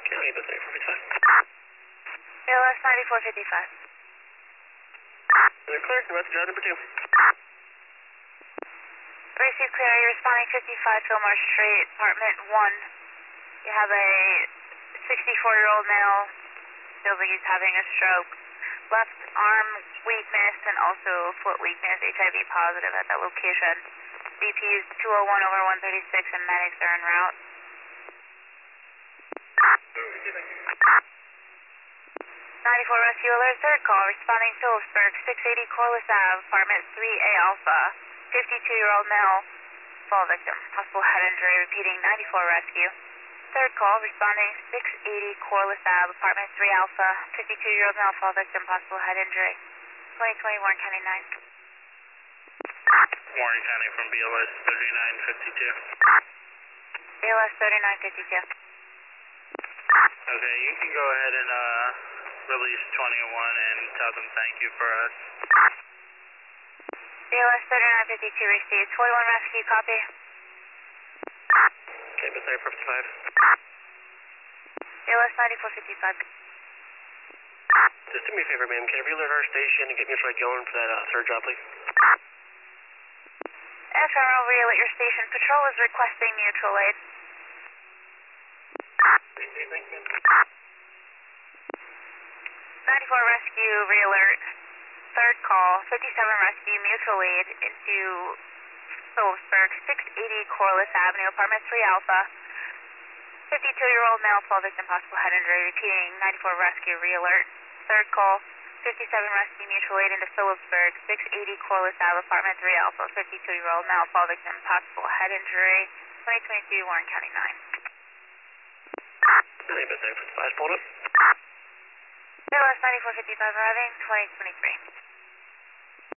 County, but 9455. BLS 9455. They're clear. West drive number 2. Receive clear. You're responding 55 Fillmore Street, apartment 1. You have a 64-year-old male. Feels like he's having a stroke. Left arm weakness and also foot weakness. HIV positive at that location. BP is 201/136 and medics are en route. 94 Rescue Alert, third call, responding Phillipsburg, 680 Corliss Ave, apartment 3A Alpha, 52-year-old male, fall victim, possible head injury, repeating 94 Rescue. Third call, responding 680 Corliss Ave, apartment 3 Alpha, 52-year-old male, fall victim, possible head injury, 2020 Warren County 9. Warren County from BLS 3952. BLS 3952. Okay, you can go ahead and release 21 and tell them thank you for us. BLS 3952 received. 41 Rescue, copy. Okay, but 3455. BLS 9455. Just do me a favor, ma'am. Can you alert our station and get mutual aid going for that third job, please? FRL relay at your station. Patrol is requesting mutual aid. 94 Rescue, re-alert. Third call, 57 Rescue, mutual aid into Phillipsburg, 680 Corliss Avenue, apartment 3 Alpha. 52-year-old male, fall victim, possible head injury, repeating 94 Rescue, re-alert. Third call, 57 Rescue, mutual aid into Phillipsburg, 680 Corliss Ave, apartment 3 Alpha. 52-year-old male, fall victim, possible head injury, 2022 Warren County 9. Name is 955, hold up. BLS 9455 arriving, 2023.